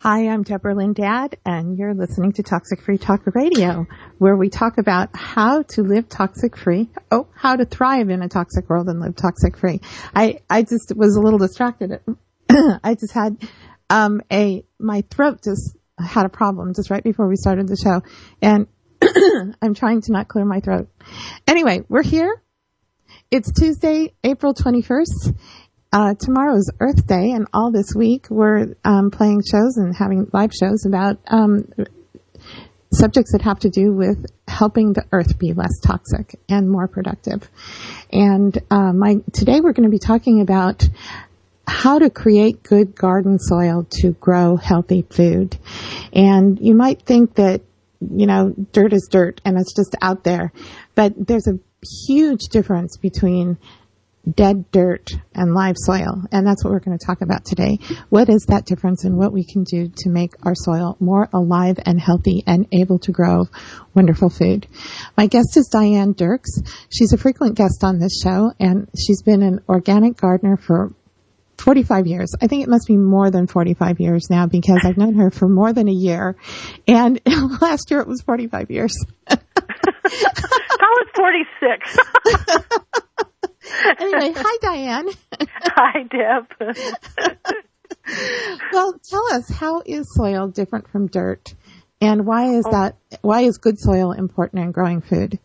Hi, I'm Deborah Lynn Dad, and you're listening to Toxic Free Talk Radio, where we talk about how to live toxic free. How to thrive in a toxic world and live toxic free. I just was a little distracted. I just had, my throat just had a problem just right before we started the show, and I'm trying to not clear my throat. Anyway, we're here. It's Tuesday, April 21st. Tomorrow's Earth Day, and all this week we're playing shows and having live shows about subjects that have to do with helping the Earth be less toxic and more productive. And today we're going to be talking about how to create good garden soil to grow healthy food. And you might think that, dirt is dirt and it's just out there, but there's a huge difference between dead dirt and live soil. And that's what we're going to talk about today. What is that difference and what we can do to make our soil more alive and healthy and able to grow wonderful food. My guest is Diane Dirks. She's a frequent guest on this show, and she's been an organic gardener for 45 years. I think it must be more than 45 years now because I've known her for more than a year. And last year it was 45 years. Call it 46. Anyway, hi, Diane. Hi, Deb. Well, tell us, how is soil different from dirt, and why is good soil important in growing food?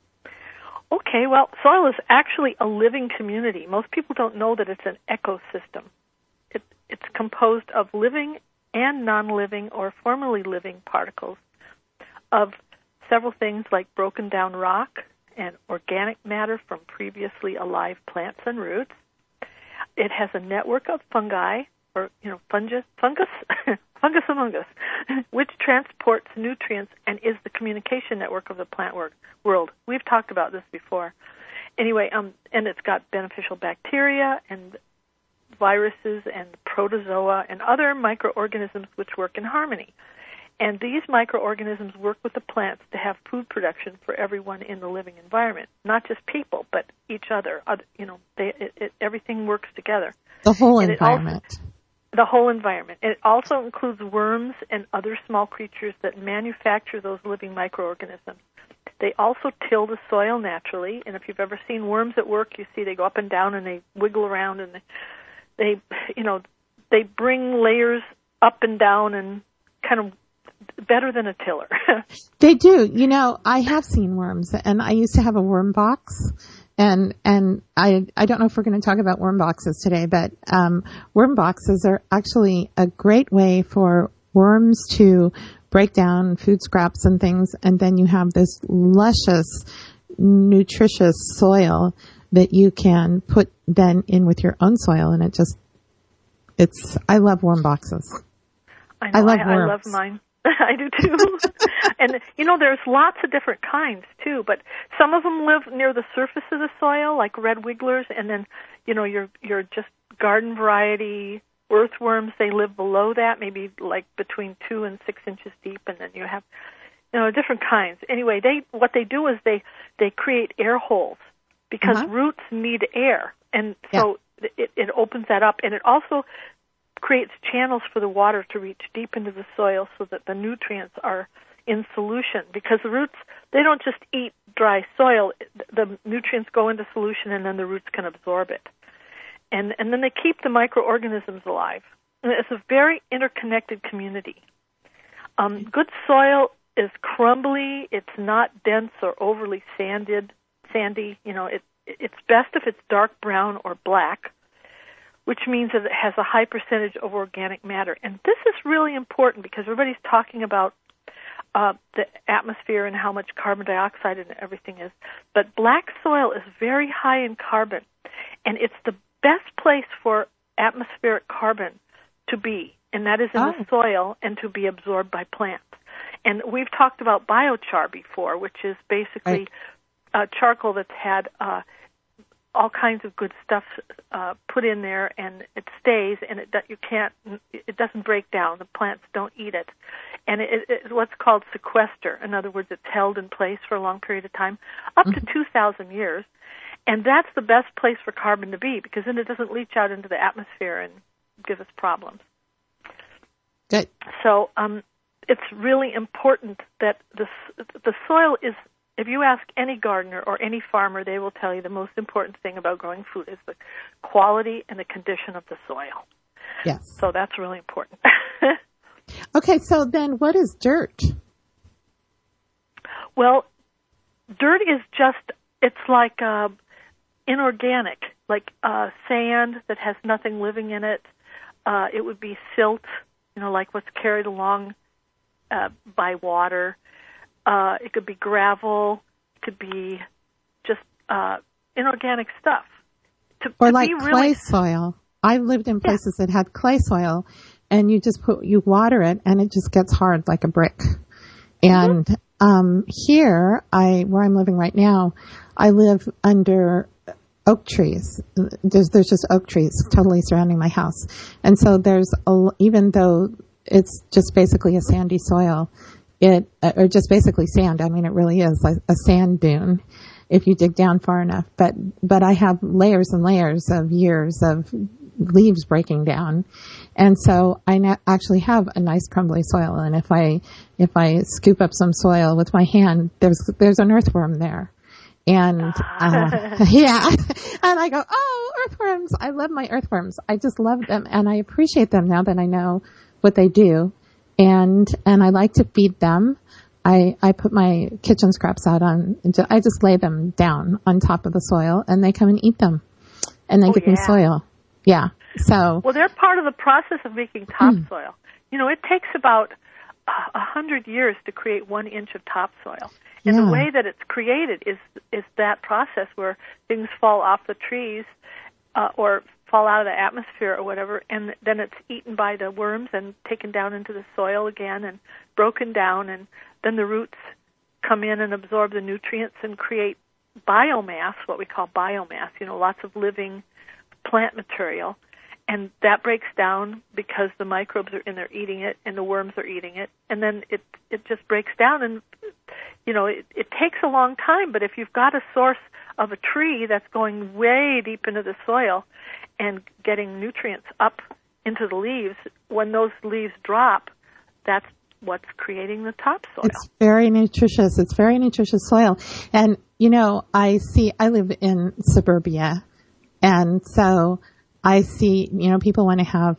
Okay, well, soil is actually a living community. Most people don't know that it's an ecosystem. It's composed of living and non-living or formerly living particles of several things like broken down rock and organic matter from previously alive plants and roots. It has a network of fungi, or fungus among us, which transports nutrients and is the communication network of the plant world. We've talked about this before. Anyway, and it's got beneficial bacteria and viruses and protozoa and other microorganisms which work in harmony. And these microorganisms work with the plants to have food production for everyone in the living environment, not just people, but each other. Everything works together. The whole environment. The whole environment. And it also includes worms and other small creatures that manufacture those living microorganisms. They also till the soil naturally, and if you've ever seen worms at work, you see they go up and down and they wiggle around and they bring layers up and down and kind of better than a tiller. They do. I have seen worms, and I used to have a worm box, and I don't know if we're going to talk about worm boxes today, but worm boxes are actually a great way for worms to break down food scraps and things, and then you have this luscious, nutritious soil that you can put then in with your own soil, and I love worm boxes. I know, I love mine. I do too. And, there's lots of different kinds too, but some of them live near the surface of the soil, like red wigglers, and then, your just garden variety earthworms, they live below that, maybe like between 2 and 6 inches deep, and then you have, different kinds. Anyway, what they do is they create air holes because roots need air, and so it opens that up, and it also creates channels for the water to reach deep into the soil so that the nutrients are in solution, because the roots, they don't just eat dry soil. The nutrients go into solution and then the roots can absorb it. And then they keep the microorganisms alive. And it's a very interconnected community. Good soil is crumbly. It's not dense or overly sandy. It's best if it's dark brown or black, which means that it has a high percentage of organic matter. And this is really important because everybody's talking about the atmosphere and how much carbon dioxide and everything is. But black soil is very high in carbon, and it's the best place for atmospheric carbon to be, and that is in the soil and to be absorbed by plants. And we've talked about biochar before, which is basically charcoal that's had all kinds of good stuff put in there, and it stays, and it doesn't break down. The plants don't eat it, and it's what's called sequester. In other words, it's held in place for a long period of time, up to 2,000 years, and that's the best place for carbon to be, because then it doesn't leach out into the atmosphere and give us problems. Good. So it's really important that the soil is, if you ask any gardener or any farmer, they will tell you the most important thing about growing food is the quality and the condition of the soil. Yes. So that's really important. Okay, so then what is dirt? Well, dirt is just, it's like inorganic, like sand that has nothing living in it. It would be silt, like what's carried along by water. It could be gravel. It could be just inorganic stuff. Or like clay soil. I lived in places that had clay soil, and you water it, and it just gets hard like a brick. And here, where I'm living right now, I live under oak trees. There's just oak trees totally surrounding my house, and so even though it's just basically a sandy soil, or just basically sand. I mean, it really is like a sand dune if you dig down far enough. But I have layers and layers of years of leaves breaking down, and so I actually have a nice crumbly soil. And if I scoop up some soil with my hand, there's an earthworm there. And, and I go, oh, earthworms. I love my earthworms. I just love them, and I appreciate them now that I know what they do. And I like to feed them. I put my kitchen scraps out I just lay them down on top of the soil, and they come and eat them, and they give me soil. Yeah. So. Well, they're part of the process of making topsoil. It takes about 100 years to create 1 inch of topsoil. And the way that it's created is that process where things fall off the trees or fall out of the atmosphere or whatever, and then it's eaten by the worms and taken down into the soil again and broken down, and then the roots come in and absorb the nutrients and create biomass, what we call biomass, lots of living plant material. And that breaks down because the microbes are in there eating it and the worms are eating it. And then it just breaks down, and, it takes a long time. But if you've got a source of a tree that's going way deep into the soil and getting nutrients up into the leaves, when those leaves drop, that's what's creating the topsoil. It's very nutritious. It's very nutritious soil. And, I live in suburbia, and so I see, people want to have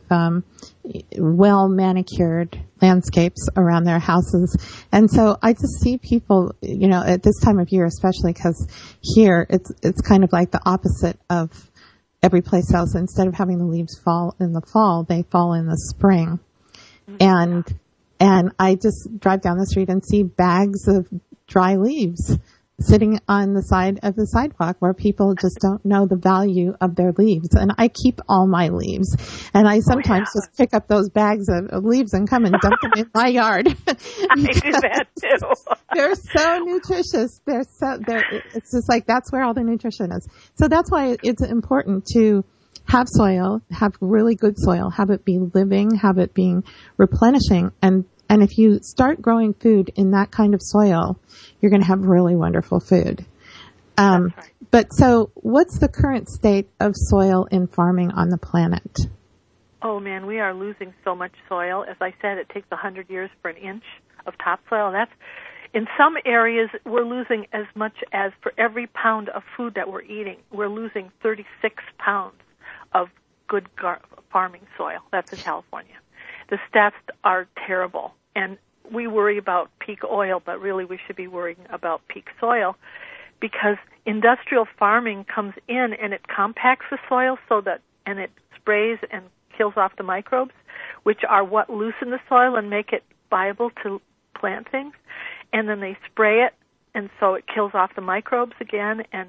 well-manicured landscapes around their houses. And so I just see people, at this time of year especially, because here it's kind of like the opposite of every place else. Instead of having the leaves fall in the fall, they fall in the spring. And I just drive down the street and see bags of dry leaves sitting on the side of the sidewalk where people just don't know the value of their leaves. And I keep all my leaves. And I sometimes just pick up those bags of leaves and come and dump them in my yard. I do that too. They're so nutritious. It's just like that's where all the nutrition is. So that's why it's important to have soil, have really good soil, have it be living, have it being replenishing. And if you start growing food in that kind of soil, you're going to have really wonderful food. Right. But so what's the current state of soil in farming on the planet? Oh, man, we are losing so much soil. As I said, it takes 100 years for an inch of topsoil. In some areas, we're losing as much as for every pound of food that we're eating, we're losing 36 pounds of good farming soil. That's in California. The stats are terrible, and we worry about peak oil, but really we should be worrying about peak soil, because industrial farming comes in and it compacts the soil and it sprays and kills off the microbes, which are what loosen the soil and make it viable to plant things. And then they spray it, and so it kills off the microbes again, and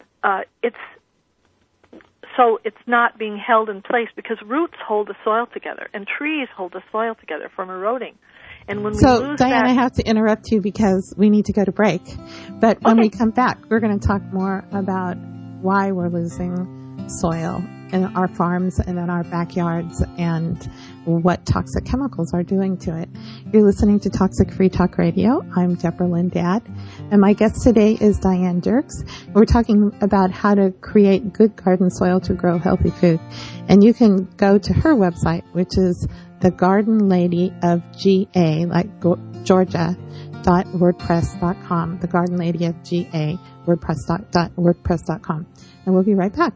so it's not being held in place because roots hold the soil together and trees hold the soil together from eroding. And when we lose Diane, I have to interrupt you because we need to go to break. But when we come back, we're going to talk more about why we're losing soil in our farms and in our backyards, and what toxic chemicals are doing to it. You're listening to Toxic Free Talk Radio. I'm Deborah Lynn Dad, and my guest today is Diane Dirks. We're talking about how to create good garden soil to grow healthy food. And you can go to her website, which is the Garden Lady of GA, like Georgia, .wordpress.com, the Garden Lady of GA, wordpress.com. And we'll be right back.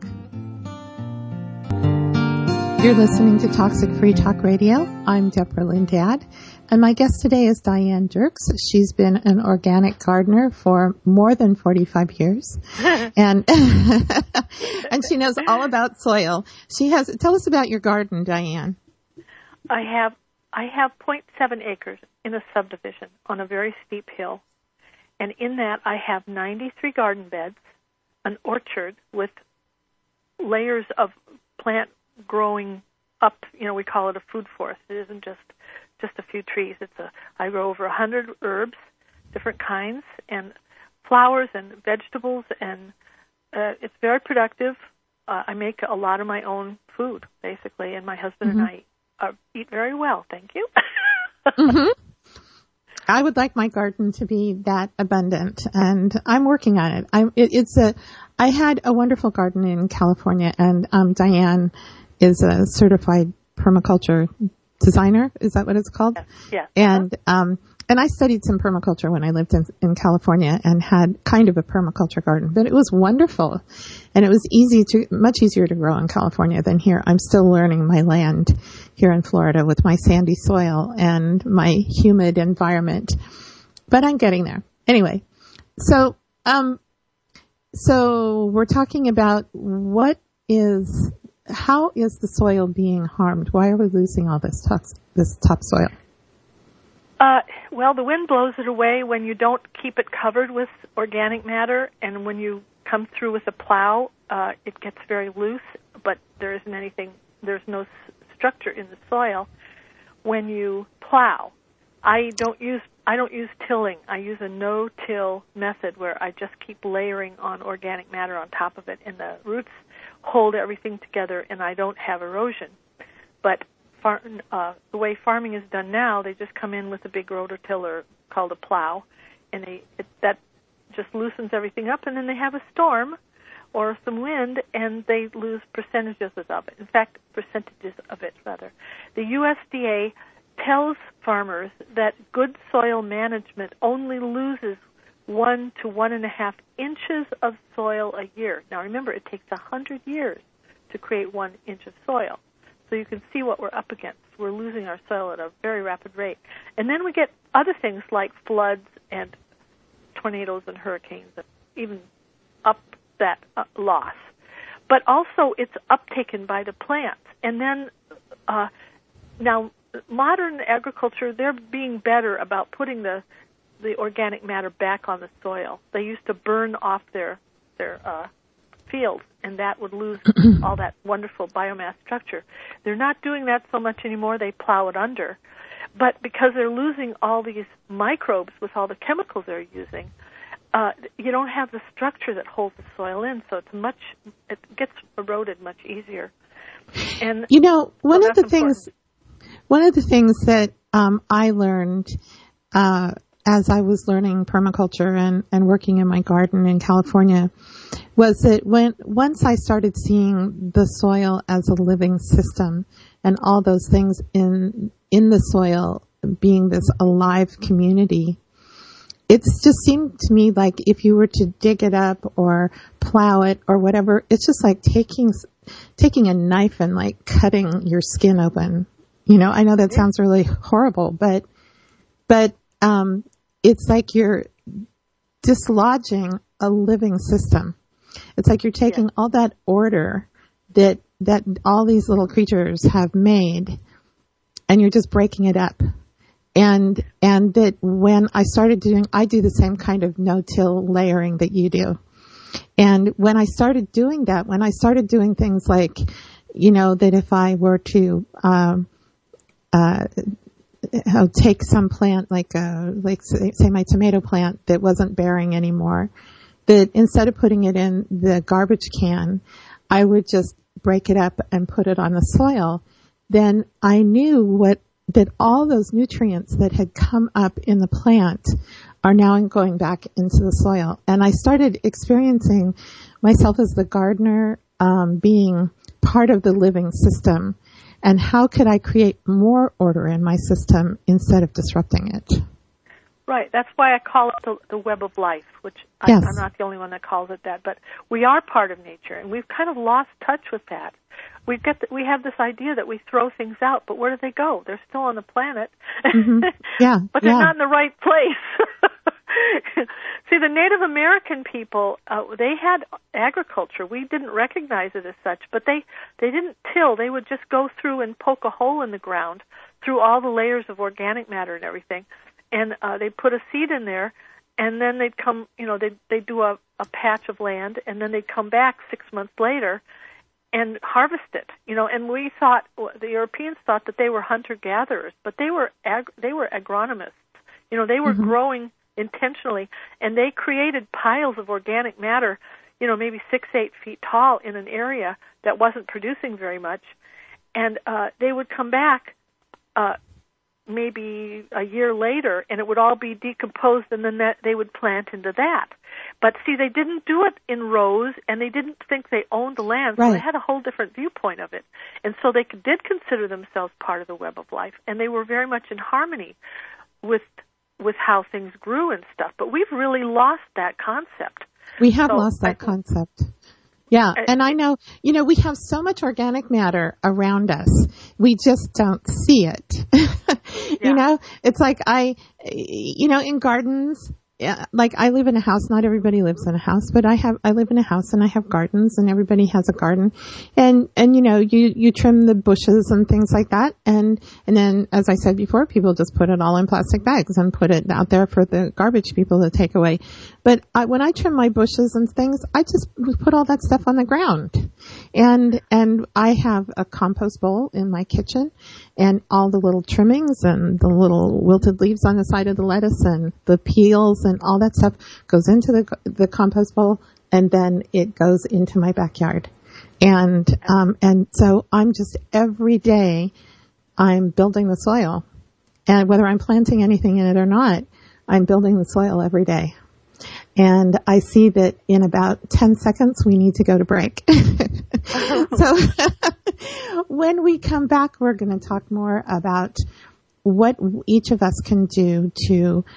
You're listening to Toxic Free Talk Radio. I'm Deborah Lynn Dad, and my guest today is Diane Dirks. She's been an organic gardener for more than 45 years, and and she knows all about soil. Tell us about your garden, Diane. I have 0.7 acres in a subdivision on a very steep hill, and in that I have 93 garden beds, an orchard with layers of plant growing up. We call it a food forest. It isn't just a few trees. I grow over 100 herbs, different kinds, and flowers and vegetables, and it's very productive. I make a lot of my own food, basically, and my husband and I eat very well. Thank you. Mm-hmm. I would like my garden to be that abundant, and I'm working on it. I had a wonderful garden in California, and Diane is a certified permaculture designer. Is that what it's called? Yeah. And I studied some permaculture when I lived in California and had kind of a permaculture garden, but it was wonderful, and it was much easier to grow in California than here. I'm still learning my land here in Florida with my sandy soil and my humid environment, but I'm getting there. Anyway, so we're talking about how is the soil being harmed? Why are we losing all this topsoil? Well, the wind blows it away when you don't keep it covered with organic matter, and when you come through with a plow, it gets very loose, but there's no structure in the soil. When you plow, I don't use tilling. I use a no-till method where I just keep layering on organic matter on top of it, and the roots hold everything together, and I don't have erosion. But the way farming is done now, they just come in with a big rototiller called a plow, and that just loosens everything up, and then they have a storm or some wind, and they lose percentages of it. In fact, The USDA tells farmers that good soil management only loses 1 to 1.5 inches of soil a year. Now remember, it takes 100 years to create 1 inch of soil. So you can see what we're up against. We're losing our soil at a very rapid rate. And then we get other things like floods and tornadoes and hurricanes that even up that loss. But also it's uptaken by the plants. And then now modern agriculture, they're being better about putting the organic matter back on the soil. They used to burn off their fields, and that would lose all that wonderful biomass structure. They're not doing that so much anymore. They plow it under. But because they're losing all these microbes with all the chemicals they're using, you don't have the structure that holds the soil in, so it gets eroded much easier. And one of the things that I learned as I was learning permaculture and working in my garden in California was that once I started seeing the soil as a living system and all those things in the soil being this alive community, it just seemed to me like if you were to dig it up or plow it or whatever, it's just like taking a knife and like cutting your skin open. I know that sounds really horrible, but it's like you're dislodging a living system. It's like you're taking all that order that all these little creatures have made, and you're just breaking it up. And that when I do the same kind of no-till layering that you do. And when I started doing that, when I started doing things like, that if I were to take some plant, like say my tomato plant that wasn't bearing anymore, that instead of putting it in the garbage can, I would just break it up and put it on the soil. then I knew that all those nutrients that had come up in the plant are now going back into the soil. And I started experiencing myself as the gardener, being part of the living system. And how could I create more order in my system instead of disrupting it? Right. That's why I call it the web of life, which yes. I'm not the only one that calls it that. But we are part of nature, and we've kind of lost touch with that. We have this idea that we throw things out, but where do they go? They're still on the planet. Mm-hmm. Yeah. But they're not in the right place. See, the Native American people, they had agriculture. We didn't recognize it as such, but they didn't till. They would just go through and poke a hole in the ground through all the layers of organic matter and everything, and they'd put a seed in there, and then they'd come, they'd do a patch of land, and then they'd come back 6 months later and harvest it, and we thought, the Europeans thought that they were hunter-gatherers, but they were agronomists. They were mm-hmm. growing intentionally, and they created piles of organic matter, maybe 6-8 feet tall in an area that wasn't producing very much, and they would come back maybe a year later, and it would all be decomposed, and then they would plant into that. But see, they didn't do it in rows, and they didn't think they owned the land, so they had a whole different viewpoint of it. And so they did consider themselves part of the web of life, and they were very much in harmony with how things grew and stuff. But we've really lost that concept. We have lost that concept. Yeah, and I know, we have so much organic matter around us. We just don't see it. Yeah. It's like in gardens, like I live in a house. Not everybody lives in a house, but I live in a house and I have gardens, and everybody has a garden. And you trim the bushes and things like that. And then, as I said before, people just put it all in plastic bags and put it out there for the garbage people to take away. But when I trim my bushes and things, I just put all that stuff on the ground. And I have a compost bowl in my kitchen, and all the little trimmings and the little wilted leaves on the side of the lettuce and the peels and all that stuff goes into the compost bowl, and then it goes into my backyard. And so I'm just every day I'm building the soil, and whether I'm planting anything in it or not, I'm building the soil every day. And I see that in about 10 seconds, we need to go to break. So when we come back, we're going to talk more about what each of us can do to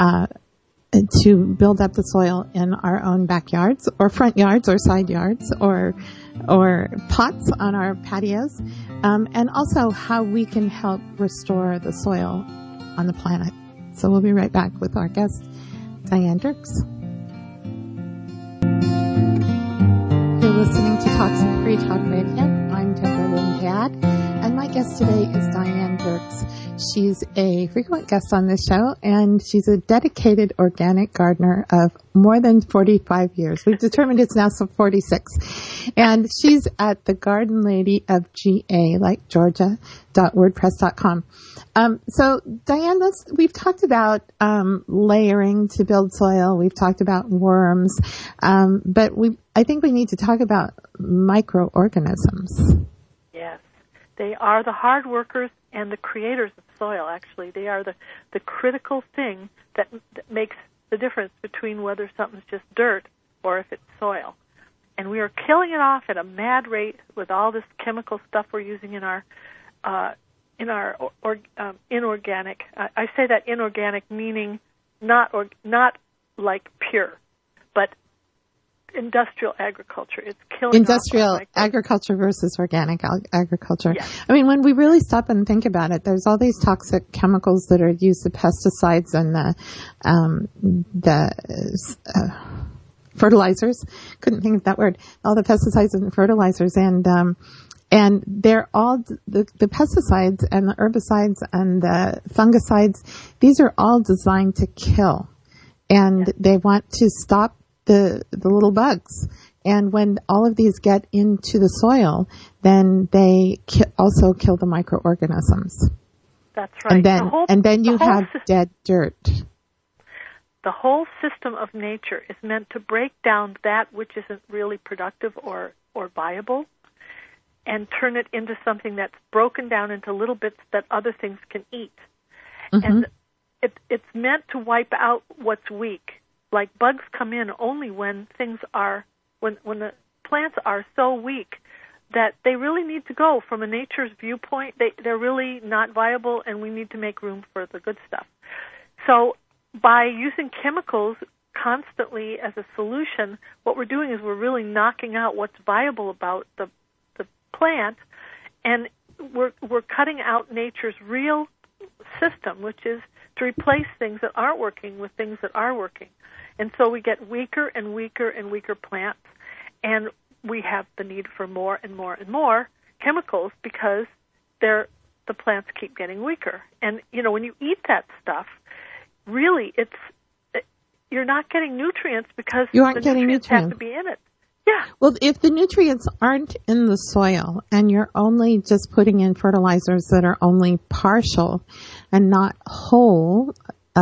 build up the soil in our own backyards or front yards or side yards or pots on our patios, and also how we can help restore the soil on the planet. So we'll be right back with our guest, Diane Dirks. You're listening to Toxin Free Talk Radio. I'm Deborah Lynn Gadd, and my guest today is Diane Dirks. She's a frequent guest on this show, and she's a dedicated organic gardener of more than 45 years. We've determined it's now 46. And she's at the Garden Lady of GA, like Georgia.wordpress.com. So Diane, we've talked about layering to build soil. We've talked about worms, but I think we need to talk about microorganisms. Yes, they are the hard workers and the creators of soil. Actually, they are the critical thing that makes the difference between whether something's just dirt or if it's soil. And we are killing it off at a mad rate with all this chemical stuff we're using in our inorganic. I say that inorganic meaning not like pure, but industrial agriculture. It's killing industrial agriculture versus organic agriculture. Yes. I mean, when we really stop and think about it, there's all these toxic chemicals that are used, the pesticides and the fertilizers. Couldn't think of that word. All the pesticides and fertilizers, and they're all the pesticides and the herbicides and the fungicides. These are all designed to kill, and they want to stop the little bugs. And when all of these get into the soil, then they also kill the microorganisms. That's right. And then you have dead dirt. The whole system of nature is meant to break down that which isn't really productive or viable, and turn it into something that's broken down into little bits that other things can eat. Mm-hmm. And it's meant to wipe out what's weak. Like bugs come in only when things are, when the plants are so weak that they really need to go from a nature's viewpoint. They're really not viable, and we need to make room for the good stuff. So by using chemicals constantly as a solution, what we're doing is we're really knocking out what's viable about the plant, and we're cutting out nature's real system, which is to replace things that aren't working with things that are working. And so we get weaker and weaker and weaker plants, and we have the need for more and more and more chemicals because the plants keep getting weaker. And, when you eat that stuff, really you're not getting nutrients because you aren't getting nutrients have to be in it. Yeah. Well, if the nutrients aren't in the soil and you're only just putting in fertilizers that are only partial and not whole,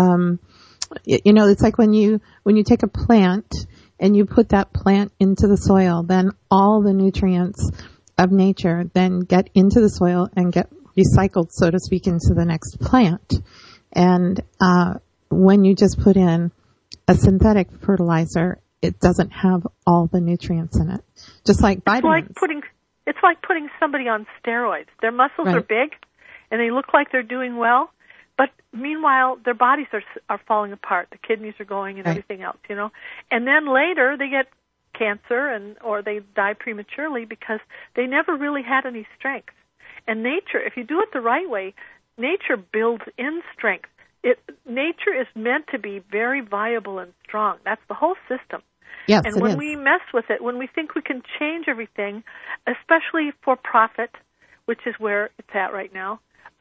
it's like when you take a plant and you put that plant into the soil, then all the nutrients of nature then get into the soil and get recycled, so to speak, into the next plant. And when you just put in a synthetic fertilizer, it doesn't have all the nutrients in it. Just like vitamins. It's like putting somebody on steroids. Their muscles Right. are big, and they look like they're doing well, but meanwhile their bodies are falling apart. The kidneys are going and Right. everything else, And then later they get cancer or they die prematurely because they never really had any strength. And nature, if you do it the right way, nature builds in strength. Nature is meant to be very viable and strong. That's the whole system. Yes, and it when is. we mess with it, when we think we can change everything, especially for profit, which is where it's at right now,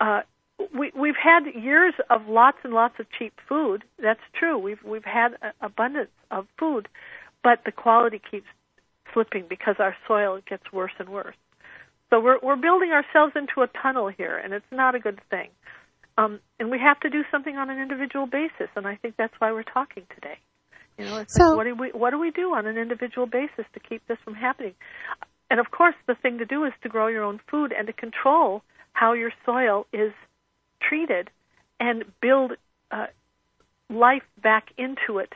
we've had years of lots and lots of cheap food. That's true. We've had abundance of food, but the quality keeps slipping because our soil gets worse and worse. So we're building ourselves into a tunnel here, and it's not a good thing. And we have to do something on an individual basis, and I think that's why we're talking today. It's So, like, what do we do on an individual basis to keep this from happening? And of course, the thing to do is to grow your own food and to control how your soil is treated and build life back into it.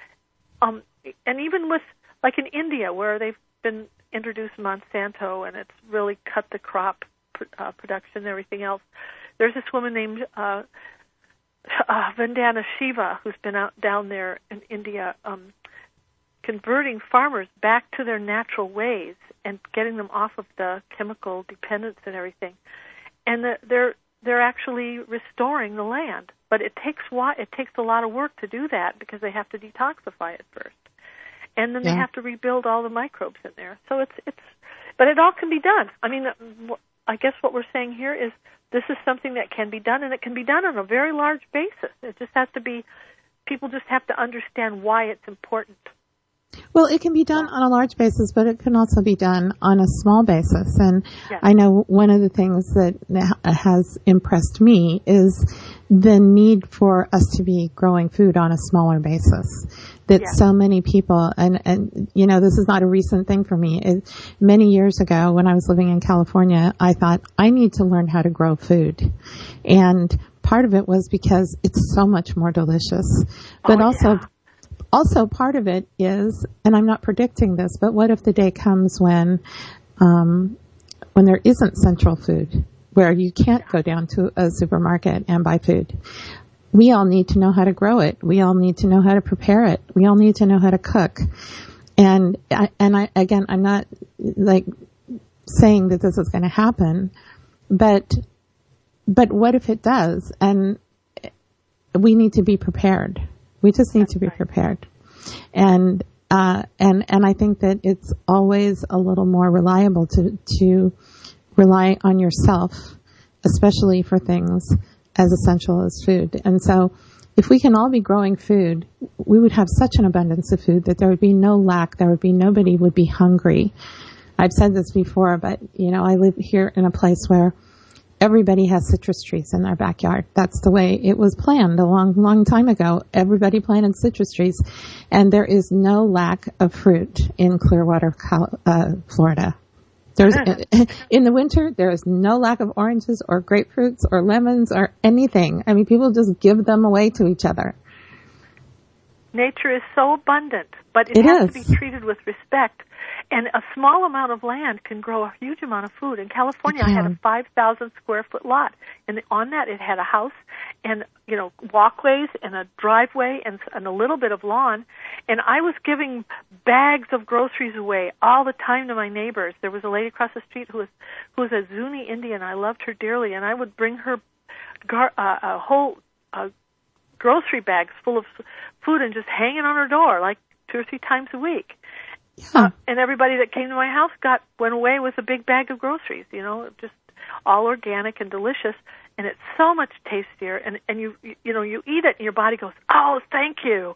And even with, like in India, where they've been introduced Monsanto and it's really cut the crop production and everything else, there's this woman named Vandana Shiva who's been out down there in India converting farmers back to their natural ways and getting them off of the chemical dependence and everything. And they're actually restoring the land. But it takes a lot of work to do that because they have to detoxify it first. And then they have to rebuild all the microbes in there. So but it all can be done. I mean, I guess what we're saying here is this is something that can be done, and it can be done on a very large basis. It just has to be, people just have to understand why it's important. Well, it can be done on a large basis, but it can also be done on a small basis. And yes. I know one of the things that has impressed me is the need for us to be growing food on a smaller basis. That yes. so many people, and this is not a recent thing for me. Many years ago, when I was living in California, I thought, I need to learn how to grow food. And part of it was because it's so much more delicious. But also part of it is, and I'm not predicting this, but what if the day comes when there isn't central food, where you can't go down to a supermarket and buy food? We all need to know how to grow it. We all need to know how to prepare it. We all need to know how to cook. And I'm not like saying that this is going to happen, but what if it does? And we need to be prepared. We just need to be prepared. And I think that it's always a little more reliable to rely on yourself, especially for things as essential as food. And so if we can all be growing food, we would have such an abundance of food that there would be no lack. Nobody would be hungry. I've said this before, but I live here in a place where everybody has citrus trees in their backyard. That's the way it was planned a long, long time ago. Everybody planted citrus trees, and there is no lack of fruit in Clearwater, Florida. There's in the winter, there is no lack of oranges or grapefruits or lemons or anything. I mean, people just give them away to each other. Nature is so abundant, but it has to be treated with respect. And a small amount of land can grow a huge amount of food. In California, I had a 5,000 square foot lot, and on that it had a house and, you know, walkways and a driveway and a little bit of lawn. And I was giving bags of groceries away all the time to my neighbors. There was a lady across the street who was a Zuni Indian. I loved her dearly, and I would bring her a whole grocery bags full of food and just hang it on her door like 2 or 3 times a week. Yeah. And everybody that came to my house went away with a big bag of groceries, you know, just all organic and delicious, and it's so much tastier. And you know, you eat it and your body goes, "Oh, thank you."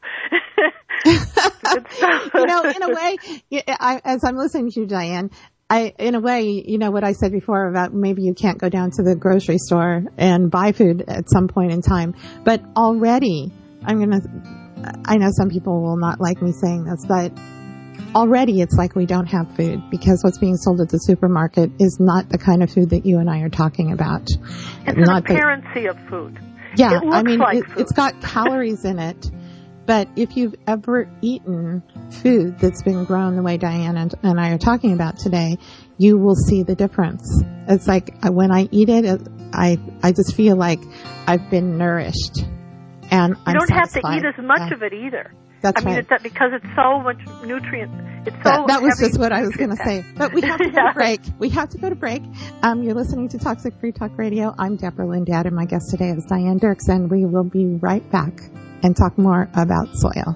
You know, in a way, as I'm listening to you, Diane, in a way, you know what I said before about maybe you can't go down to the grocery store and buy food at some point in time, but already I know some people will not like me saying this, but already it's like we don't have food because what's being sold at the supermarket is not the kind of food that you and I are talking about. It's an appearancy of food. Yeah, it looks I mean, like food. It's got calories in it. But if you've ever eaten food that's been grown the way Diane and I are talking about today, you will see the difference. It's like when I eat it, I just feel like I've been nourished. And you don't satisfied. have to eat as much of it either. That's right. It's because it's so much nutrient. It's so that was just what I was going to say. But we have to go to break. We have to go to break. You're listening to Toxic Free Talk Radio. I'm Deborah Lindad, and my guest today is Diane Dirks, and we will be right back and talk more about soil.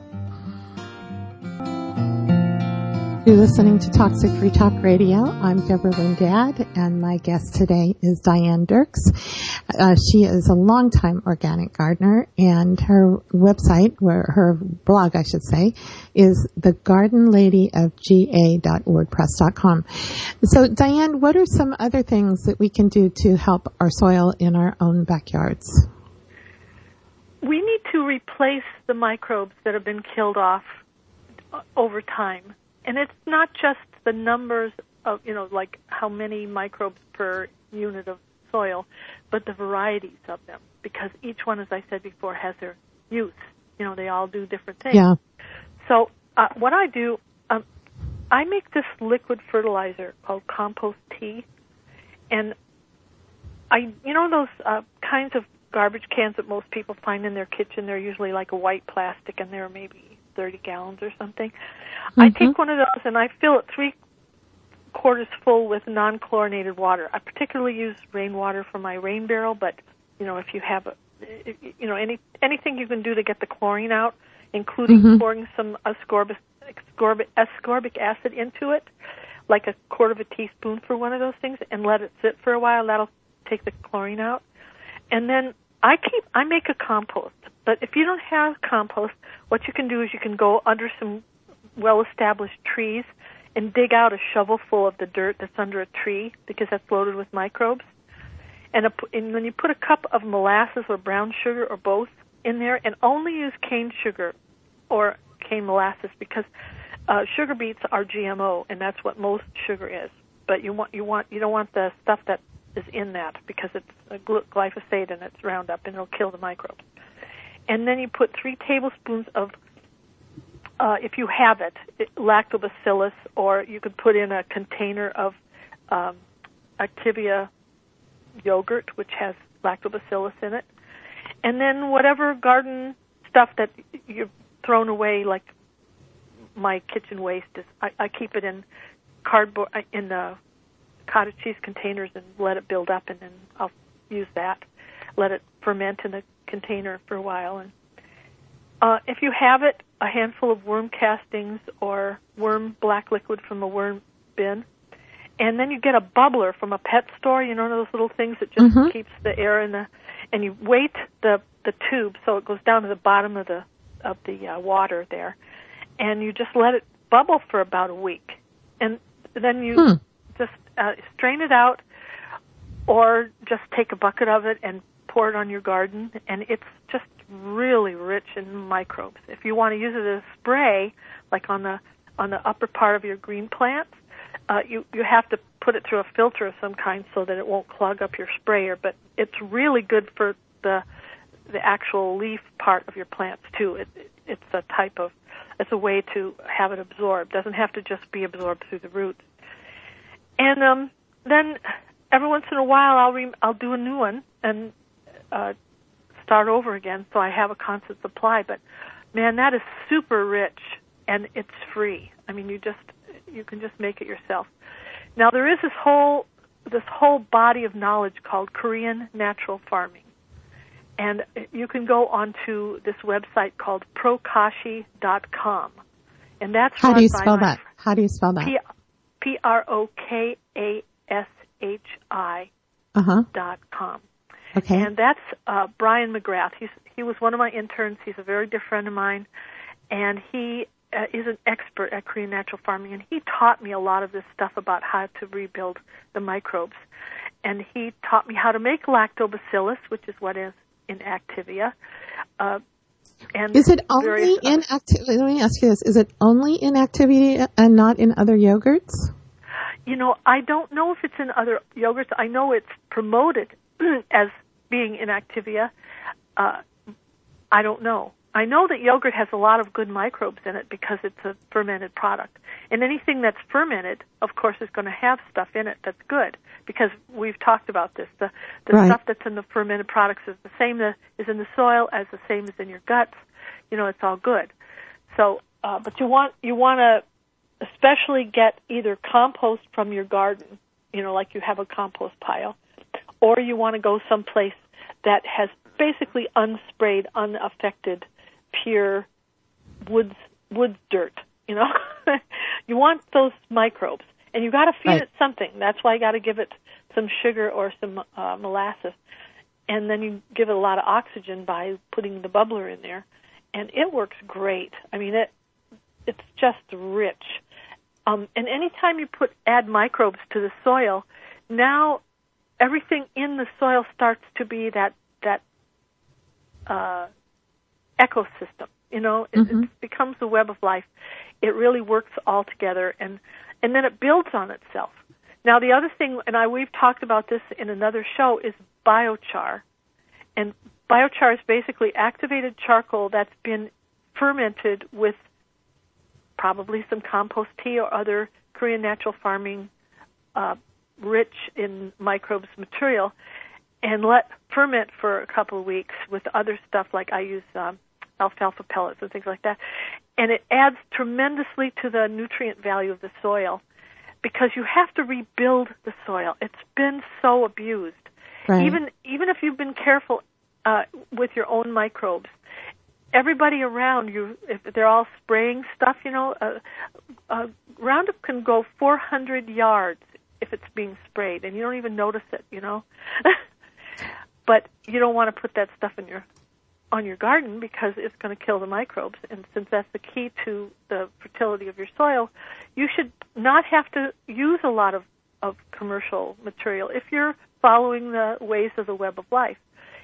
You're listening to Toxic Free Talk Radio. I'm Deborah Lindad, and my guest today is Diane Dirks. She is a longtime organic gardener, and her website, her blog, I should say, is thegardenladyofga.wordpress.com. So, Diane, what are some other things that we can do to help our soil in our own backyards? We need to replace the microbes that have been killed off over time. And it's not just the numbers of, you know, like how many microbes per unit of soil, but the varieties of them. Because each one, as I said before, has their use. You know, they all do different things. Yeah. So what I do, I make this liquid fertilizer called compost tea. And you know those kinds of garbage cans that most people find in their kitchen? They're usually like a white plastic, and they're maybe 30 gallons or something. Mm-hmm. I take one of those and I fill it 3/4 full with non-chlorinated water. I particularly use rainwater for my rain barrel, but you know, if you have anything you can do to get the chlorine out, including pouring some ascorbic acid into it, like 1/4 of a teaspoon for one of those things, and let it sit for a while. That'll take the chlorine out. And then I make a compost. But if you don't have compost, what you can do is you can go under some well-established trees and dig out a shovel full of the dirt that's under a tree, because that's loaded with microbes. And when you put a cup of molasses or brown sugar or both in there, and only use cane sugar or cane molasses, because sugar beets are GMO, and that's what most sugar is. But you don't want the stuff that is in that, because it's glyphosate and it's Roundup, and it'll kill the microbes. And then you put 3 tablespoons of, if you have it, lactobacillus, or you could put in a container of Activia yogurt, which has lactobacillus in it. And then whatever garden stuff that you've thrown away, like my kitchen waste, I keep it in cardboard, in the cottage cheese containers, and let it build up, and then I'll use that. Let it ferment in the container for a while. And if you have it, a handful of worm castings or worm black liquid from a worm bin. And then you get a bubbler from a pet store, you know, those little things that just keeps the air in the, and you weight the tube so it goes down to the bottom of the water there, and you just let it bubble for about a week. And then you just strain it out, or just take a bucket of it and pour it on your garden, and it's just really rich in microbes. If you want to use it as a spray, like on the upper part of your green plants, you have to put it through a filter of some kind so that it won't clog up your sprayer. But it's really good for the actual leaf part of your plants too. It's a way to have it absorbed. It doesn't have to just be absorbed through the roots. And then every once in a while I'll do a new one and start over again, so I have a constant supply. But man, that is super rich, and it's free. I mean, you can just make it yourself. Now there is this whole body of knowledge called Korean natural farming. And you can go onto this website called prokashi.com. And that's How do you spell that? How do you spell that? PROKASHI.com. Okay. And that's Brian McGrath. He was one of my interns. He's a very dear friend of mine. And he is an expert at Korean natural farming. And he taught me a lot of this stuff about how to rebuild the microbes. And he taught me how to make lactobacillus, which is what is in Activia. And is it only in Activia? Let me ask you this. Is it only in Activia and not in other yogurts? You know, I don't know if it's in other yogurts. I know it's promoted as being in Activia. I don't know. I know that yogurt has a lot of good microbes in it because it's a fermented product. And anything that's fermented, of course, is going to have stuff in it that's good, because we've talked about this. The right. stuff that's in the fermented products is the same as is in the soil as the same as in your guts. You know, it's all good. So, but you want to especially get either compost from your garden, you know, like you have a compost pile, or you want to go someplace that has basically unsprayed, unaffected, pure woods dirt, you know. You want those microbes, and you got to feed right. it something. That's why you got to give it some sugar or some molasses, and then you give it a lot of oxygen by putting the bubbler in there, and it works great. I mean, it's just rich. And anytime you add microbes to the soil, now everything in the soil starts to be that ecosystem. You know, it becomes the web of life. It really works all together, and then it builds on itself. Now, the other thing, and we've talked about this in another show, is biochar. And biochar is basically activated charcoal that's been fermented with probably some compost tea or other Korean natural farming rich in microbes material, and let ferment for a couple of weeks with other stuff, like I use alfalfa pellets and things like that. And it adds tremendously to the nutrient value of the soil, because you have to rebuild the soil. It's been so abused. Right. Even if you've been careful with your own microbes, everybody around you, if they're all spraying stuff, you know, Roundup can go 400 yards if it's being sprayed, and you don't even notice it, you know. But you don't want to put that stuff on your garden, because it's going to kill the microbes. And since that's the key to the fertility of your soil, you should not have to use a lot of commercial material if you're following the ways of the web of life.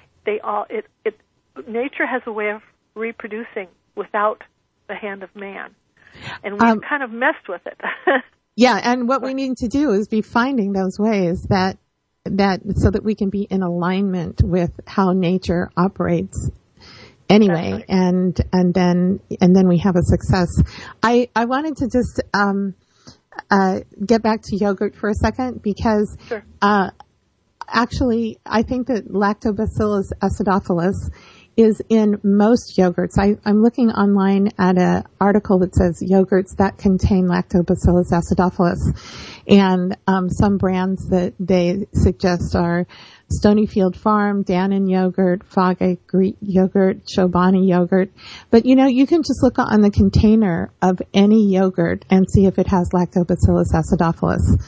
Nature has a way of reproducing without the hand of man, and we've kind of messed with it. Yeah, and what we need to do is be finding those ways that so that we can be in alignment with how nature operates anyway. Right. and then we have a success. I wanted to just get back to yogurt for a second, because sure. Actually I think that Lactobacillus acidophilus is in most yogurts. I'm looking online at an article that says yogurts that contain Lactobacillus acidophilus, and some brands that they suggest are Stonyfield Farm, Dannon yogurt, Fage Greek yogurt, Chobani yogurt. But you know, you can just look on the container of any yogurt and see if it has Lactobacillus acidophilus,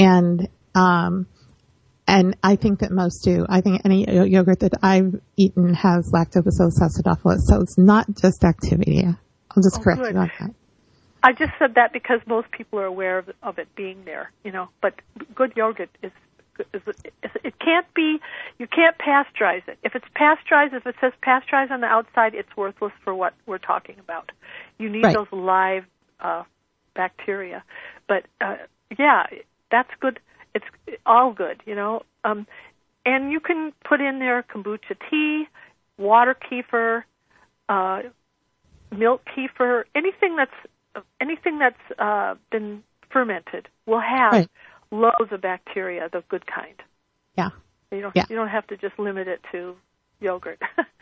and I think that most do. I think any yogurt that I've eaten has Lactobacillus acidophilus, so it's not just Activia. I'll just correct you on that. I just said that because most people are aware of it being there, you know. But good yogurt it can't be. You can't pasteurize it. If it's pasteurized, if it says pasteurized on the outside, it's worthless for what we're talking about. You need those live bacteria. But yeah, that's good. It's all good, you know. And you can put in there kombucha tea, water kefir, milk kefir, anything that's been fermented will have loads of bacteria, the good kind. Yeah. You don't have to just limit it to yogurt.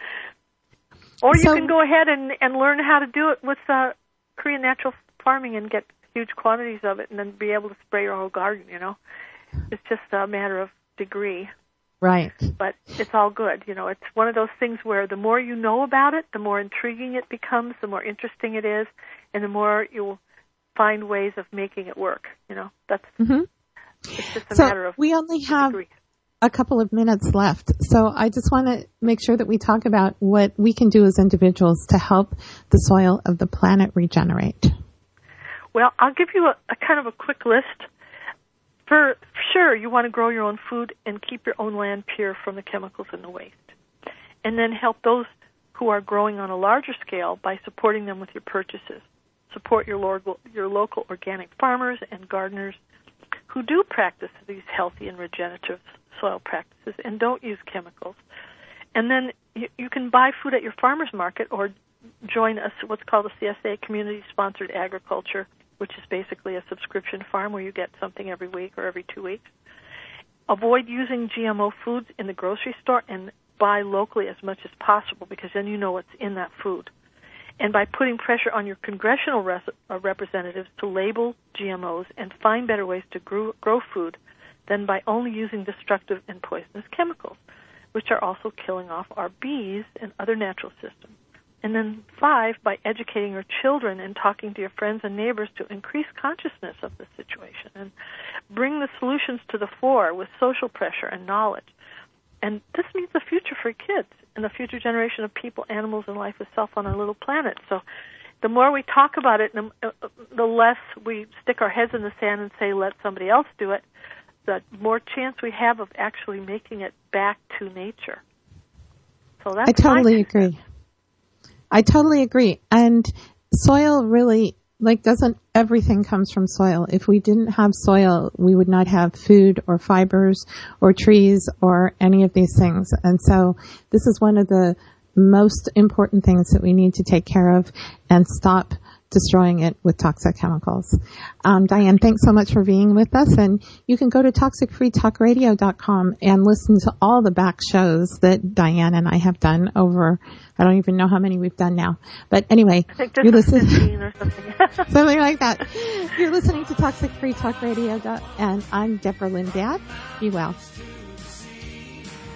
Or you can go ahead and learn how to do it with Korean natural farming and get huge quantities of it and then be able to spray your whole garden, you know. It's just a matter of degree. Right. But it's all good. You know, it's one of those things where the more you know about it, the more intriguing it becomes, the more interesting it is, and the more you'll find ways of making it work. You know, it's just a matter of we only have a couple of minutes left. So I just want to make sure that we talk about what we can do as individuals to help the soil of the planet regenerate. Well, I'll give you a kind of a quick list. For sure, you want to grow your own food and keep your own land pure from the chemicals and the waste. And then help those who are growing on a larger scale by supporting them with your purchases. Support your local organic farmers and gardeners who do practice these healthy and regenerative soil practices and don't use chemicals. And then you can buy food at your farmer's market or join what's called a CSA, Community-Sponsored Agriculture, which is basically a subscription farm where you get something every week or every 2 weeks. Avoid using GMO foods in the grocery store and buy locally as much as possible because then you know what's in that food. And by putting pressure on your congressional representatives to label GMOs and find better ways to grow food than by only using destructive and poisonous chemicals, which are also killing off our bees and other natural systems. And then 5, by educating your children and talking to your friends and neighbors to increase consciousness of the situation and bring the solutions to the fore with social pressure and knowledge. And this means the future for kids and the future generation of people, animals, and life itself on our little planet. So the more we talk about it, the less we stick our heads in the sand and say, let somebody else do it, the more chance we have of actually making it back to nature. So that's I totally agree. I totally agree. And soil really, doesn't everything comes from soil? If we didn't have soil, we would not have food or fibers or trees or any of these things. And so this is one of the most important things that we need to take care of and stop destroying it with toxic chemicals. Diane, thanks so much for being with us. And you can go to toxicfreetalkradio.com and listen to all the back shows that Diane and I have done over, I don't even know how many we've done now. But anyway, I think you're listening 15 or something. Something like that. You're listening to Toxic Free Talk Radio, and I'm Deborah Lynn Dad. Be well.